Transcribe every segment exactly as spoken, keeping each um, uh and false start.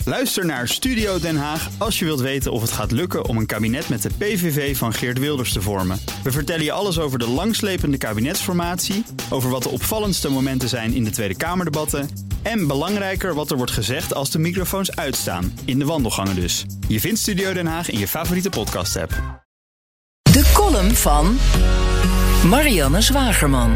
Luister naar Studio Den Haag als je wilt weten of het gaat lukken om een kabinet met de P V V van Geert Wilders te vormen. We vertellen je alles over de langslepende kabinetsformatie, over wat de opvallendste momenten zijn in de Tweede Kamerdebatten en belangrijker wat er wordt gezegd als de microfoons uitstaan, in de wandelgangen dus. Je vindt Studio Den Haag in je favoriete podcast-app. De column van Marianne Zwagerman.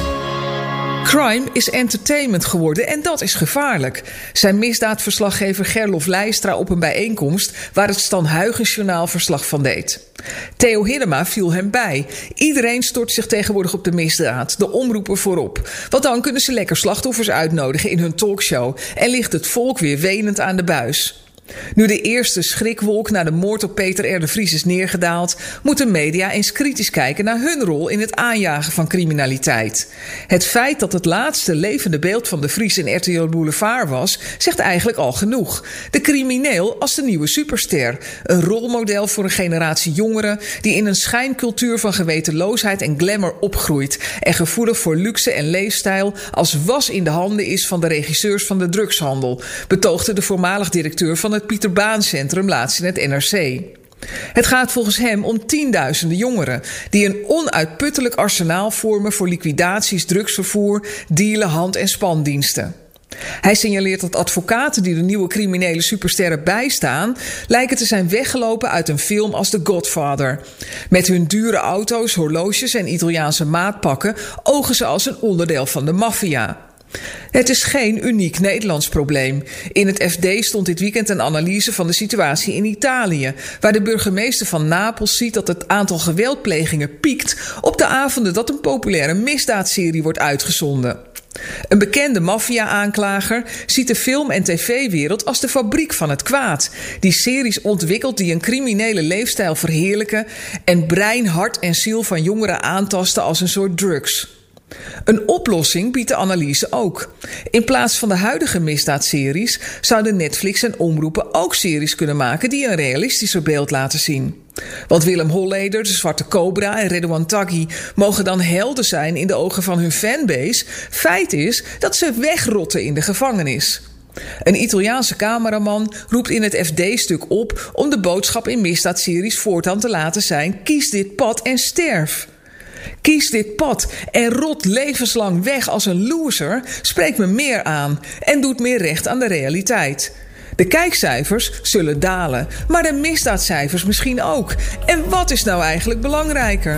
Crime is entertainment geworden en dat is gevaarlijk, zei misdaadverslaggever Gerlof Leistra op een bijeenkomst waar het Stan Huygens journaal verslag van deed. Theo Hiddema viel hem bij. Iedereen stort zich tegenwoordig op de misdaad, de omroepen voorop. Want dan kunnen ze lekker slachtoffers uitnodigen in hun talkshow en ligt het volk weer wenend aan de buis. Nu de eerste schrikwolk na de moord op Peter R. de Vries is neergedaald, moeten media eens kritisch kijken naar hun rol in het aanjagen van criminaliteit. Het feit dat het laatste levende beeld van de Vries in R T L Boulevard was, zegt eigenlijk al genoeg. De crimineel als de nieuwe superster. Een rolmodel voor een generatie jongeren die in een schijncultuur van gewetenloosheid en glamour opgroeit en gevoelig voor luxe en leefstijl als was in de handen is van de regisseurs van de drugshandel, betoogde de voormalig directeur van het Pieter Baan Centrum laatst in het N R C. Het gaat volgens hem om tienduizenden jongeren die een onuitputtelijk arsenaal vormen voor liquidaties, drugsvervoer, dealen, hand- en spandiensten. Hij signaleert dat advocaten die de nieuwe criminele supersterren bijstaan lijken te zijn weggelopen uit een film als The Godfather. Met hun dure auto's, horloges en Italiaanse maatpakken ogen ze als een onderdeel van de maffia. Het is geen uniek Nederlands probleem. In het F D stond dit weekend een analyse van de situatie in Italië, waar de burgemeester van Napels ziet dat het aantal geweldplegingen piekt op de avonden dat een populaire misdaadserie wordt uitgezonden. Een bekende maffia-aanklager ziet de film- en tv-wereld als de fabriek van het kwaad, die series ontwikkelt die een criminele leefstijl verheerlijken en brein, hart en ziel van jongeren aantasten als een soort drugs. Een oplossing biedt de analyse ook. In plaats van de huidige misdaadseries zouden Netflix en omroepen ook series kunnen maken die een realistischer beeld laten zien. Want Willem Holleder, de Zwarte Cobra en Redouan Taghi mogen dan helden zijn in de ogen van hun fanbase. Feit is dat ze wegrotten in de gevangenis. Een Italiaanse cameraman roept in het F D-stuk op om de boodschap in misdaadseries voortaan te laten zijn: kies dit pad en sterf. Kies dit pad en rot levenslang weg als een loser spreekt me meer aan en doet meer recht aan de realiteit. De kijkcijfers zullen dalen, maar de misdaadcijfers misschien ook. En wat is nou eigenlijk belangrijker?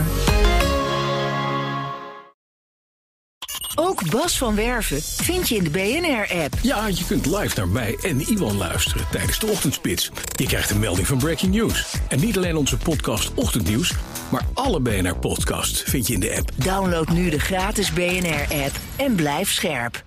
Ook Bas van Werven vind je in de B N R-app. Ja, je kunt live naar mij en Iwan luisteren tijdens de ochtendspits. Je krijgt een melding van Breaking News. En niet alleen onze podcast Ochtendnieuws, maar alle B N R-podcasts vind je in de app. Download nu de gratis B N R-app en blijf scherp.